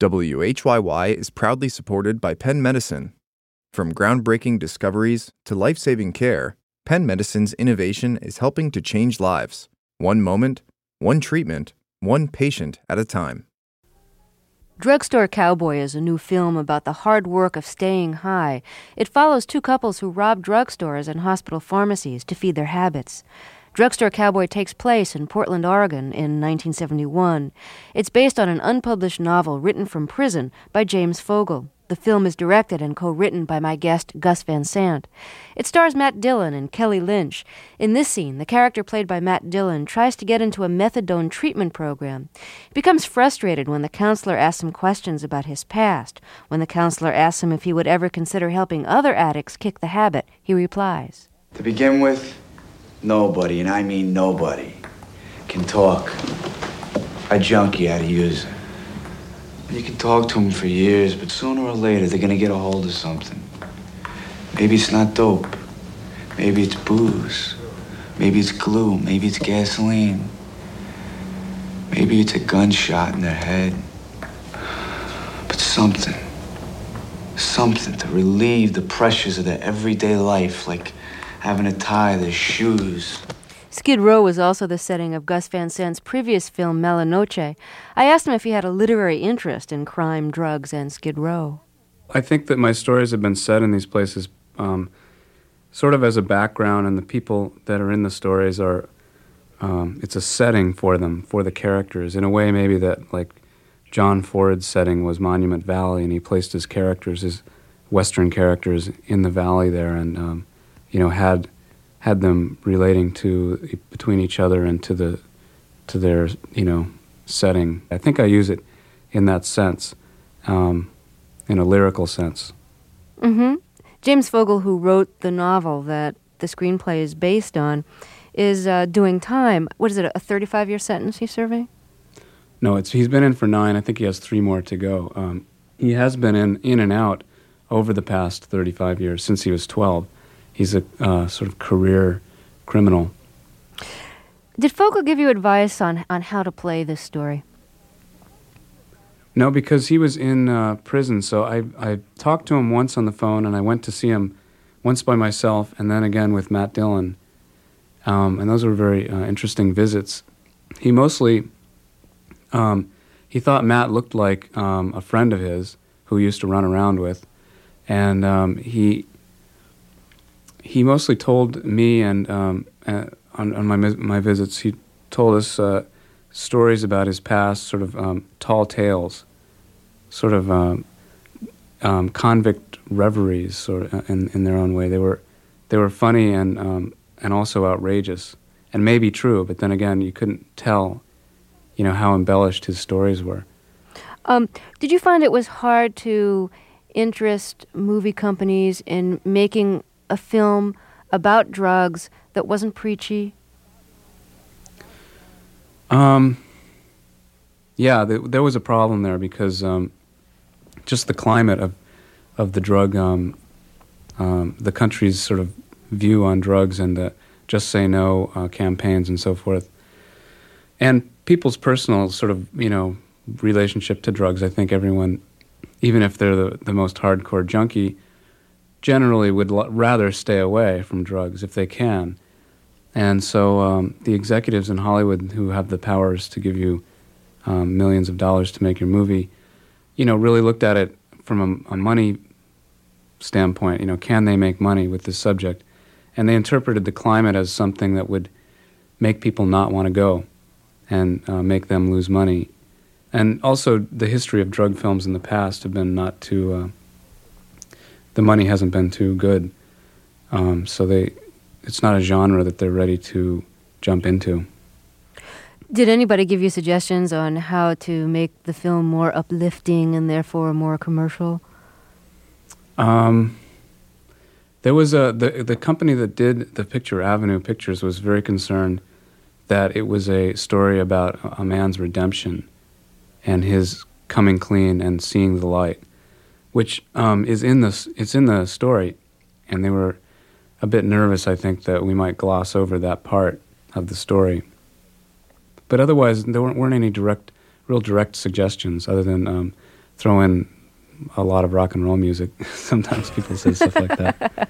WHYY is proudly supported by Penn Medicine. From groundbreaking discoveries to life-saving care, Penn Medicine's innovation is helping to change lives, one moment, one treatment, one patient at a time. Drugstore Cowboy is a new film about the hard work of staying high. It follows two couples who rob drugstores and hospital pharmacies to feed their habits. Drugstore Cowboy takes place in Portland, Oregon in 1971. It's based on an unpublished novel written from prison by James Fogle. The film is directed and co-written by my guest, Gus Van Sant. It stars Matt Dillon and Kelly Lynch. In this scene, the character played by Matt Dillon tries to get into a methadone treatment program. He becomes frustrated when the counselor asks him questions about his past. When the counselor asks him if he would ever consider helping other addicts kick the habit, he replies, "To begin with, nobody, and I mean nobody, can talk a junkie out of using. You can talk to them for years, but sooner or later they're gonna get a hold of something. Maybe it's not dope. Maybe it's booze. Maybe it's glue. Maybe it's gasoline. Maybe it's a gunshot in their head. But something to relieve the pressures of their everyday life, like having to tie their shoes." Skid Row was also the setting of Gus Van Sant's previous film, Malanoche. I asked him if he had a literary interest in crime, drugs, and Skid Row. I think that my stories have been set in these places sort of as a background, and the people that are in the stories are, it's a setting for them, for the characters, in a way maybe that, like, John Ford's setting was Monument Valley, and he placed his characters, his Western characters, in the valley there, and, had them relating to between each other and to their setting. I think I use it in that sense, in a lyrical sense. Mm-hmm. James Fogle, who wrote the novel that the screenplay is based on, is doing time. What is it, a 35-year sentence he's serving? No, he's been in for 9. I think he has 3 more to go. He has been in and out over the past 35 years, since he was 12. He's a sort of career criminal. Did Fogle give you advice on how to play this story? No, because he was in prison, so I talked to him once on the phone, and I went to see him once by myself, and then again with Matt Dillon. And those were very interesting visits. He mostly, he thought Matt looked like a friend of his who he used to run around with, and he mostly told me, and on my visits, he told us stories about his past, sort of tall tales, sort of convict reveries, sort of, in their own way. They were funny and also outrageous, and maybe true, but then again, you couldn't tell, how embellished his stories were. Did you find it was hard to interest movie companies in making a film about drugs that wasn't preachy? Yeah, there was a problem there because just the climate of the drug, the country's sort of view on drugs and the Just Say No campaigns and so forth, and people's personal sort of relationship to drugs. I think everyone, even if they're the most hardcore junkie, generally would rather stay away from drugs if they can. And so the executives in Hollywood who have the powers to give you millions of dollars to make your movie, really looked at it from a money standpoint. Can they make money with this subject? And they interpreted the climate as something that would make people not want to go and make them lose money. And also the history of drug films in the past have been not too... the money hasn't been too good, so it's not a genre that they're ready to jump into. Did anybody give you suggestions on how to make the film more uplifting and therefore more commercial? There was the company that did the picture, Avenue Pictures, was very concerned that it was a story about a man's redemption and his coming clean and seeing the light, which it's in the story, and they were a bit nervous, I think, that we might gloss over that part of the story. But otherwise, there weren't any real direct suggestions, other than throw in a lot of rock and roll music. Sometimes people say stuff like that.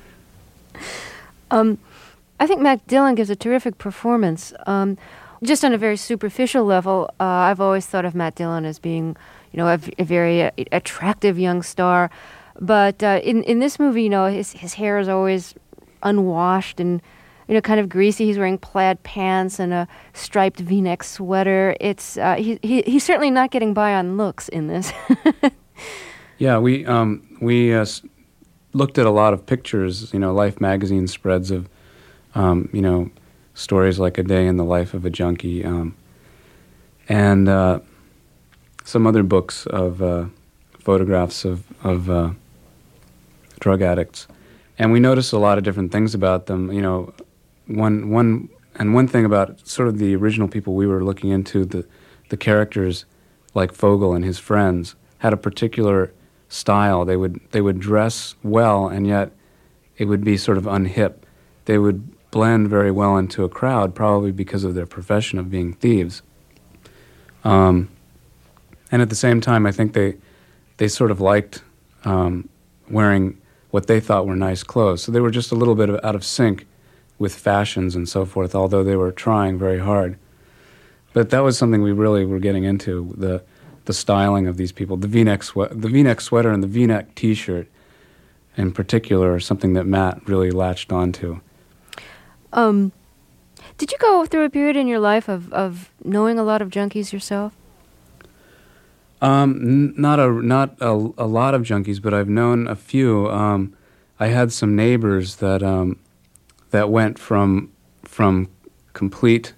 I think Matt Dillon gives a terrific performance. Just on a very superficial level, I've always thought of Matt Dillon as being, a very attractive young star. But in this movie, his hair is always unwashed and, kind of greasy. He's wearing plaid pants and a striped V-neck sweater. It's he's certainly not getting by on looks in this. Yeah, we looked at a lot of pictures, Life magazine spreads of, stories like A Day in the Life of a Junkie, and some other books of photographs of drug addicts. And we noticed a lot of different things about them. One thing about sort of the original people we were looking into, the characters like Fogel and his friends had a particular style. They would dress well, and yet it would be sort of unhip. They would blend very well into a crowd, probably because of their profession of being thieves. And at the same time, I think they sort of liked wearing what they thought were nice clothes. So they were just a little bit out of sync with fashions and so forth, although they were trying very hard. But that was something we really were getting into, the styling of these people. The V-neck sweater and the V-neck T-shirt in particular are something that Matt really latched onto. Did you go through a period in your life of knowing a lot of junkies yourself? Not a lot of junkies, but I've known a few. I had some neighbors that went from complete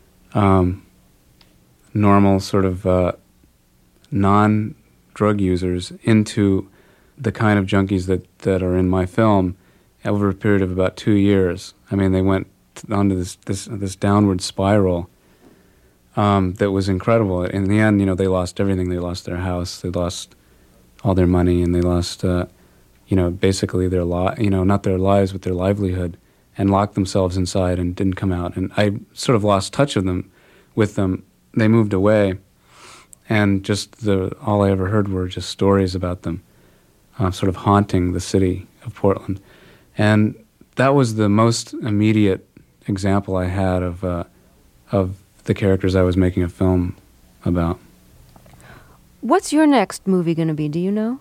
normal sort of non-drug users into the kind of junkies that are in my film over a period of about 2 years. I mean, they went onto this downward spiral that was incredible. In the end, they lost everything. They lost their house, they lost all their money, and they lost, basically their not their lives, but their livelihood, and locked themselves inside and didn't come out. And I sort of lost touch with them. They moved away, and just all I ever heard were just stories about them, sort of haunting the city of Portland. And that was the most immediate example I had of the characters I was making a film about. What's your next movie going to be? Do you know?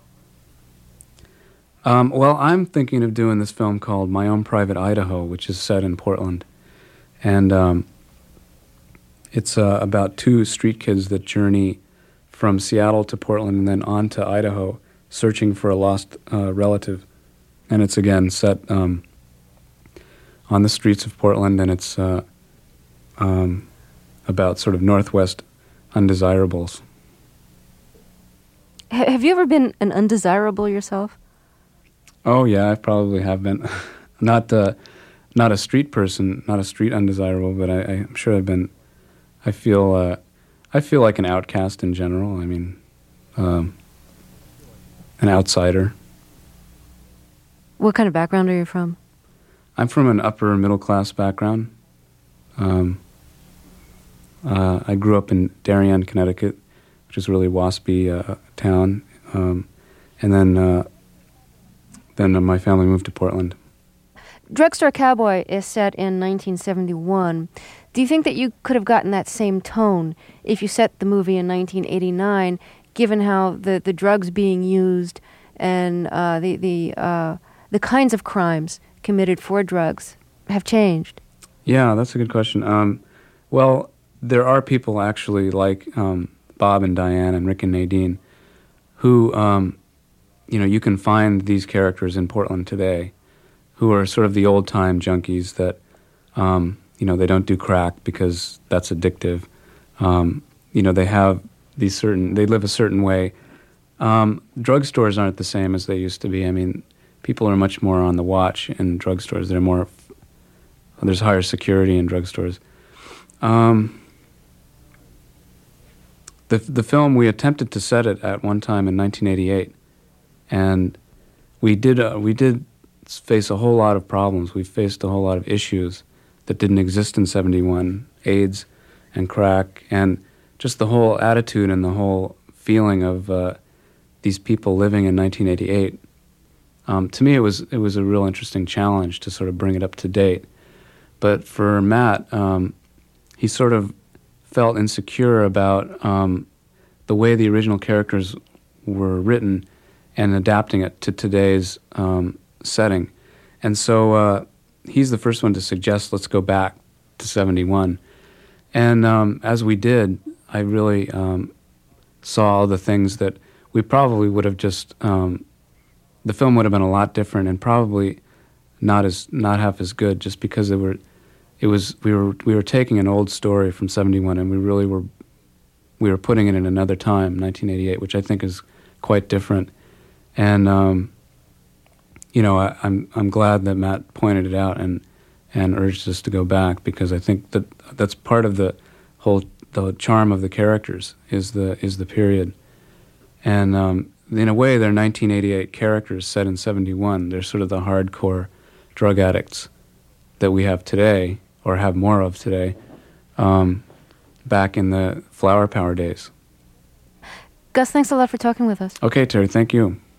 Well, I'm thinking of doing this film called My Own Private Idaho, which is set in Portland. And it's about two street kids that journey from Seattle to Portland and then on to Idaho, searching for a lost relative. And it's, again, set on the streets of Portland, and it's about sort of Northwest undesirables. Have you ever been an undesirable yourself? Oh, yeah, I probably have been. Not a street person, not a street undesirable, but I'm sure I've been. I feel like an outcast in general. I mean, an outsider. What kind of background are you from? I'm from an upper middle class background. I grew up in Darien, Connecticut, which is a really waspy town, and then my family moved to Portland. Drugstore Cowboy is set in 1971. Do you think that you could have gotten that same tone if you set the movie in 1989, given how the drugs being used and the kinds of crimes committed for drugs have changed? Yeah, that's a good question. Well, there are people actually like Bob and Diane and Rick and Nadine who, you can find these characters in Portland today who are sort of the old-time junkies that, they don't do crack because that's addictive. They have they live a certain way. Drugstores aren't the same as they used to be. I mean, people are much more on the watch in drugstores. There's higher security in drugstores. The film, we attempted to set it at one time in 1988, and we did face a whole lot of problems. We faced a whole lot of issues that didn't exist in 71, AIDS and crack, and just the whole attitude and the whole feeling of these people living in 1988. To me, it was a real interesting challenge to sort of bring it up to date. But for Matt, he sort of felt insecure about the way the original characters were written and adapting it to today's setting. And so he's the first one to suggest, let's go back to 71. And as we did, I really saw all the things that we probably would have just, the film would have been a lot different and probably not half as good, just because we were taking an old story from 71 and we were putting it in another time, 1988, which I think is quite different. And I'm glad that Matt pointed it out and urged us to go back, because I think that's part of the charm of the characters is the period. And in a way, they're 1988 characters set in 71. They're sort of the hardcore drug addicts that we have today, or have more of today, back in the Flower Power days. Gus, thanks a lot for talking with us. Okay, Terry, thank you.